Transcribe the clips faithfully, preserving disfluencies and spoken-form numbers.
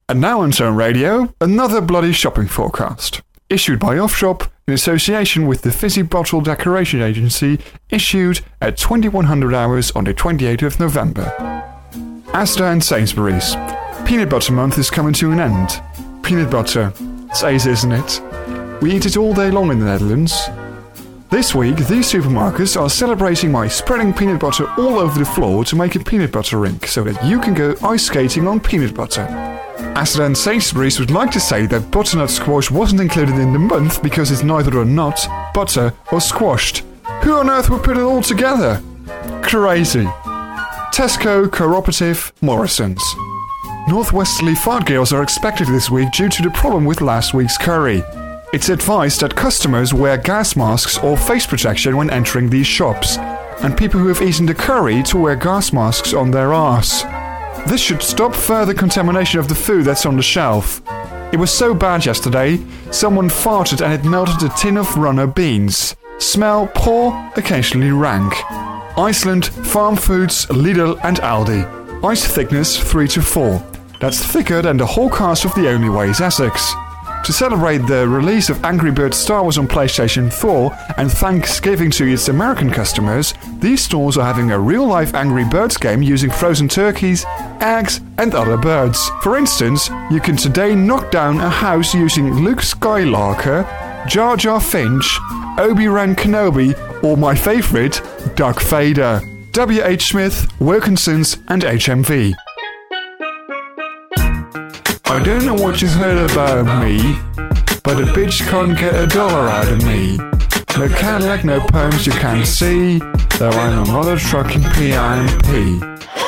And now on Tone Radio, another bloody shopping forecast. Issued by Offshop in association with the Fizzy Bottle Decoration Agency, issued at twenty-one hundred hours on the twenty-eighth of November. Asda and Sainsbury's. Peanut butter month is coming to an end. Peanut butter. It's ace, isn't it? We eat it all day long in the Netherlands. This week, these supermarkets are celebrating by spreading peanut butter all over the floor to make a peanut butter rink so that you can go ice skating on peanut butter. Asda and Sainsbury's would like to say that butternut squash wasn't included in the month because it's neither a nut, butter, or squashed. Who on earth would put it all together? Crazy. Tesco, Cooperative, Morrisons. Northwesterly fart gales are expected this week due to the problem with last week's curry. It's advised that customers wear gas masks or face protection when entering these shops, and people who have eaten the curry to wear gas masks on their arse. This should stop further contamination of the food that's on the shelf. It was so bad yesterday, someone farted and it melted a tin of runner beans. Smell poor, occasionally rank. Iceland, Farm Foods, Lidl and Aldi. Ice thickness three to four. That's thicker than the whole cast of The Only Way is Essex. To celebrate the release of Angry Birds Star Wars on PlayStation four and Thanksgiving to its American customers, these stores are having a real-life Angry Birds game using frozen turkeys, eggs and other birds. For instance, you can today knock down a house using Luke Skywalker, Jar Jar Finch, Obi-Wan Kenobi, or my favourite, Darth Vader. W H Smith, Wilkinsons and H M V. I don't know what you heard about me, but a bitch can't get a dollar out of me. No Cadillac, no poems you can't see, though I'm a mother trucking P I M P.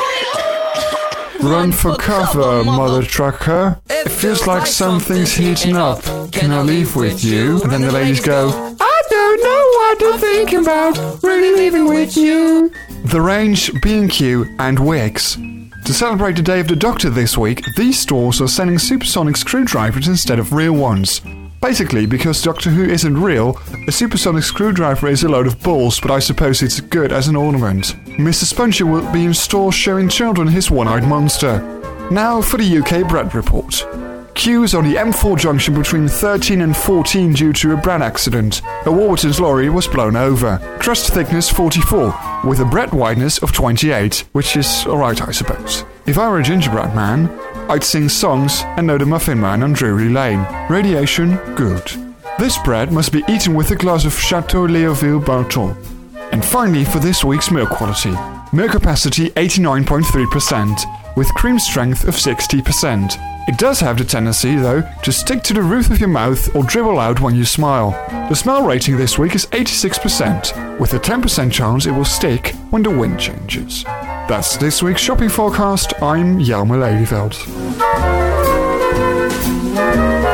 Run for cover, mother trucker. It feels like something's heating up. Can I leave with you? And then the ladies go, I don't know what to think about, really leaving with you. The Range, B and Q and Wigs. To celebrate the Day of the Doctor this week, these stores are selling supersonic screwdrivers instead of real ones. Basically, because Doctor Who isn't real, a supersonic screwdriver is a load of balls, but I suppose it's good as an ornament. Mister Spunger will be in stores showing children his one-eyed monster. Now for the U K bread report. Queues on the M four junction between thirteen and fourteen due to a bread accident. A Warburton's lorry was blown over. Crust thickness forty-four, with a bread wideness of twenty-eight, which is alright I suppose. If I were a gingerbread man, I'd sing songs and know the Muffin Man on Drury Lane. Radiation, good. This bread must be eaten with a glass of Chateau Léoville Barton. And finally for this week's milk quality. Milk capacity eighty-nine point three percent, with cream strength of sixty percent. It does have the tendency, though, to stick to the roof of your mouth or dribble out when you smile. The smell rating this week is eighty-six percent, with a ten percent chance it will stick when the wind changes. That's this week's shopping forecast. I'm Jelmer Lelyveld.